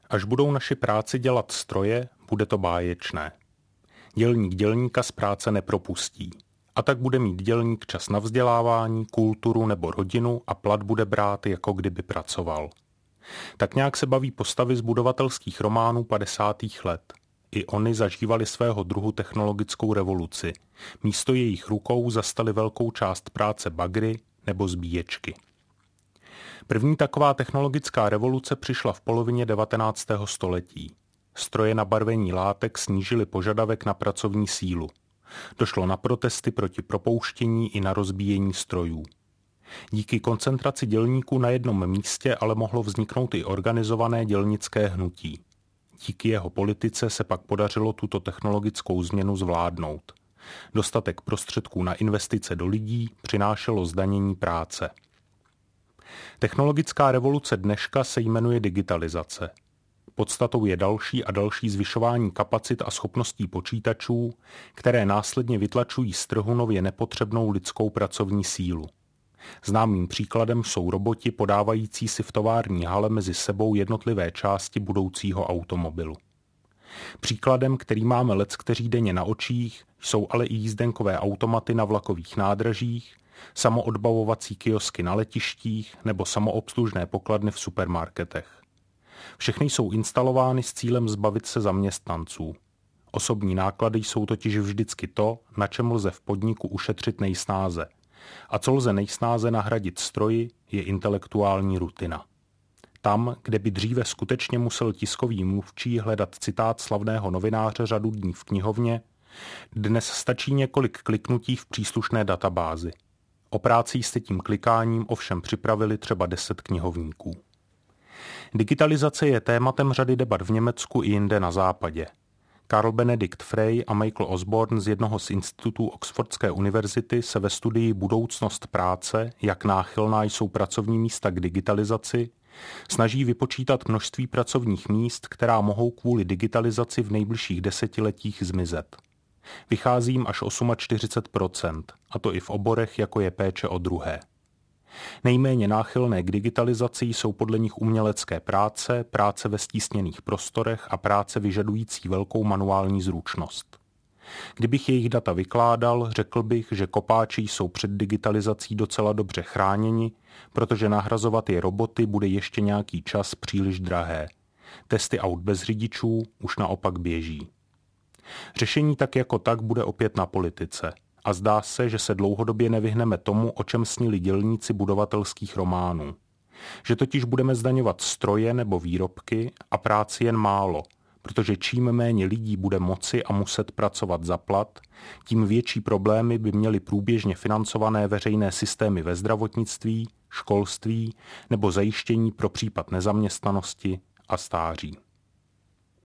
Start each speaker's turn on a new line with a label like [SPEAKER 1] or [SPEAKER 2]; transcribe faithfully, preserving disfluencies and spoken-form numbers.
[SPEAKER 1] Až budou naši práci dělat stroje, bude to báječné. Dělník dělníka z práce nepropustí. A tak bude mít dělník čas na vzdělávání, kulturu nebo rodinu a plat bude brát, jako kdyby pracoval. Tak nějak se baví postavy z budovatelských románů padesátých let. I oni zažívali svého druhu technologickou revoluci. Místo jejich rukou zastali velkou část práce bagry nebo zbíječky. První taková technologická revoluce přišla v polovině devatenáctého století. Stroje na barvení látek snížily požadavek na pracovní sílu. Došlo na protesty proti propouštění i na rozbíjení strojů. Díky koncentraci dělníků na jednom místě ale mohlo vzniknout i organizované dělnické hnutí. Díky jeho politice se pak podařilo tuto technologickou změnu zvládnout. Dostatek prostředků na investice do lidí přinášelo zdanění práce. Technologická revoluce dneška se jmenuje digitalizace. Podstatou je další a další zvyšování kapacit a schopností počítačů, které následně vytlačují z trhu nově nepotřebnou lidskou pracovní sílu. Známým příkladem jsou roboti podávající si v tovární hale mezi sebou jednotlivé části budoucího automobilu. Příkladem, který máme leckteří denně na očích, jsou ale i jízdenkové automaty na vlakových nádražích, samoodbavovací kiosky na letištích nebo samoobslužné pokladny v supermarketech. Všechny jsou instalovány s cílem zbavit se zaměstnanců. Osobní náklady jsou totiž vždycky to, na čem lze v podniku ušetřit nejsnáze. A co lze nejsnáze nahradit stroji, je intelektuální rutina. Tam, kde by dříve skutečně musel tiskový mluvčí hledat citát slavného novináře řadu dní v knihovně, dnes stačí několik kliknutí v příslušné databázi. O práci jste tím klikáním ovšem připravili třeba deset knihovníků. Digitalizace je tématem řady debat v Německu i jinde na západě. Karl Benedikt Frey a Michael Osborne z jednoho z institutů Oxfordské univerzity se ve studii Budoucnost práce, jak náchylná jsou pracovní místa k digitalizaci, snaží vypočítat množství pracovních míst, která mohou kvůli digitalizaci v nejbližších desetiletích zmizet. Vychází jim až čtyřicet osm procent, a to i v oborech, jako je péče o druhé. Nejméně náchylné k digitalizaci jsou podle nich umělecké práce, práce ve stísněných prostorech a práce vyžadující velkou manuální zručnost. Kdybych jejich data vykládal, řekl bych, že kopáči jsou před digitalizací docela dobře chráněni, protože nahrazovat je roboty bude ještě nějaký čas příliš drahé. Testy aut bez řidičů už naopak běží. Řešení tak jako tak bude opět na politice. A zdá se, že se dlouhodobě nevyhneme tomu, o čem snili dělníci budovatelských románů. Že totiž budeme zdaňovat stroje nebo výrobky a práci jen málo, protože čím méně lidí bude moci a muset pracovat za plat, tím větší problémy by měly průběžně financované veřejné systémy ve zdravotnictví, školství nebo zajištění pro případ nezaměstnanosti a stáří.